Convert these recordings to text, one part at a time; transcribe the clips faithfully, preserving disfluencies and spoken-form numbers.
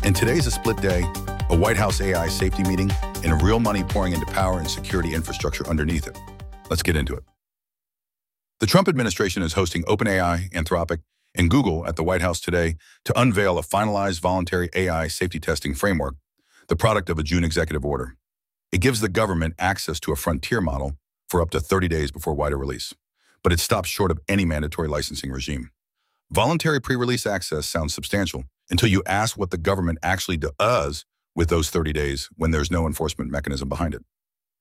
And today's a split day, a White House A I safety meeting, and real money pouring into power and security infrastructure underneath it. Let's get into it. The Trump administration is hosting OpenAI, Anthropic, and Google at the White House today to unveil a finalized voluntary A I safety testing framework, the product of a June executive order. It gives the government access to a frontier model for up to thirty days before wider release, but it stops short of any mandatory licensing regime. Voluntary pre-release access sounds substantial until you ask what the government actually does with those thirty days when there's no enforcement mechanism behind it.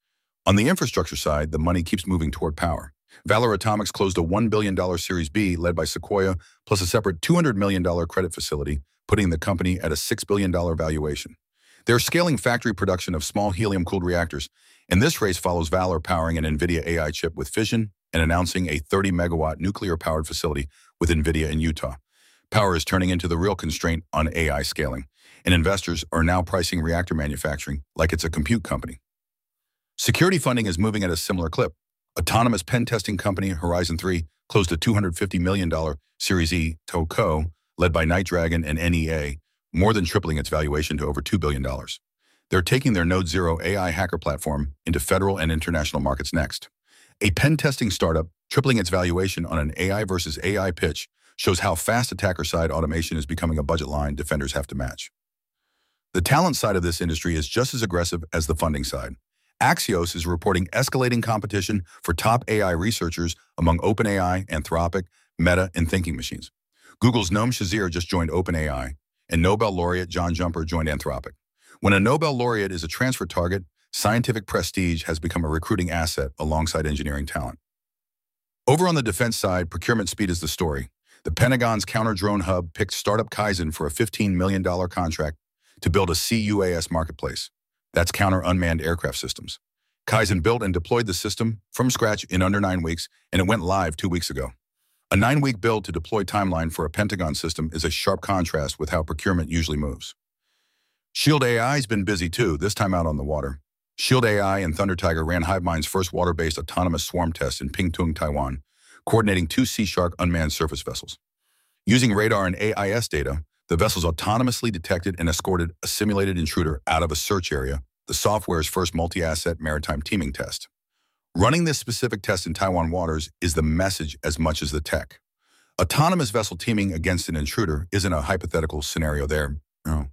On the infrastructure side, the money keeps moving toward power. Valor Atomics closed a one billion dollars Series B led by Sequoia, plus a separate two hundred million dollars credit facility, putting the company at a six billion dollars valuation. They're scaling factory production of small helium-cooled reactors, and this race follows Valor powering an NVIDIA A I chip with fission and announcing a thirty megawatt nuclear-powered facility with NVIDIA in Utah. Power is turning into the real constraint on A I scaling, and investors are now pricing reactor manufacturing like it's a compute company. Security funding is moving at a similar clip. Autonomous pen testing company Horizon three closed a two hundred fifty million dollars Series E to Co, led by Night Dragon and N E A, more than tripling its valuation to over two billion dollars. They're taking their Node Zero A I hacker platform into federal and international markets next. A pen testing startup tripling its valuation on an A I versus A I pitch shows how fast attacker-side automation is becoming a budget line defenders have to match. The talent side of this industry is just as aggressive as the funding side. Axios is reporting escalating competition for top A I researchers among OpenAI, Anthropic, Meta, and Thinking Machines. Google's Noam Shazir just joined OpenAI, and Nobel laureate John Jumper joined Anthropic. When a Nobel laureate is a transfer target, scientific prestige has become a recruiting asset alongside engineering talent. Over on the defense side, procurement speed is the story. The Pentagon's counter-drone hub picked startup Kaizen for a fifteen million dollars contract to build a C U A S marketplace. That's counter-unmanned aircraft systems. Kaizen built and deployed the system from scratch in under nine weeks, and it went live two weeks ago. A nine-week build to deploy timeline for a Pentagon system is a sharp contrast with how procurement usually moves. Shield A I's been busy too, this time out on the water. Shield A I and Thunder Tiger ran HiveMind's first water-based autonomous swarm test in Pingtung, Taiwan, coordinating two Sea Shark unmanned surface vessels. Using radar and A I S data, the vessels autonomously detected and escorted a simulated intruder out of a search area, the software's first multi-asset maritime teaming test. Running this specific test in Taiwan waters is the message as much as the tech. Autonomous vessel teaming against an intruder isn't a hypothetical scenario there. No.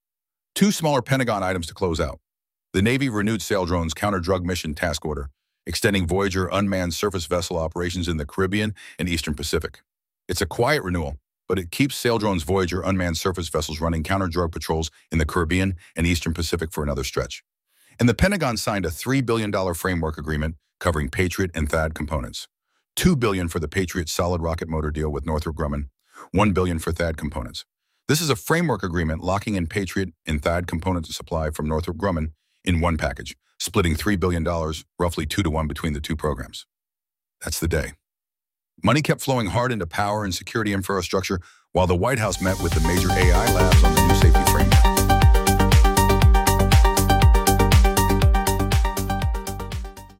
Two smaller Pentagon items to close out. The Navy renewed Saildrone's counter-drug mission task order, extending Voyager unmanned surface vessel operations in the Caribbean and Eastern Pacific. It's a quiet renewal, but it keeps Saildrone's Voyager unmanned surface vessels running counter-drug patrols in the Caribbean and Eastern Pacific for another stretch. And the Pentagon signed a three billion dollars framework agreement covering Patriot and THAAD components. two billion dollars for the Patriot solid rocket motor deal with Northrop Grumman, one billion dollars for THAAD components. This is a framework agreement locking in Patriot and THAAD components supply from Northrop Grumman in one package, splitting three billion dollars, roughly two to one between the two programs. That's the day. Money kept flowing hard into power and security infrastructure while the White House met with the major A I labs on the new safety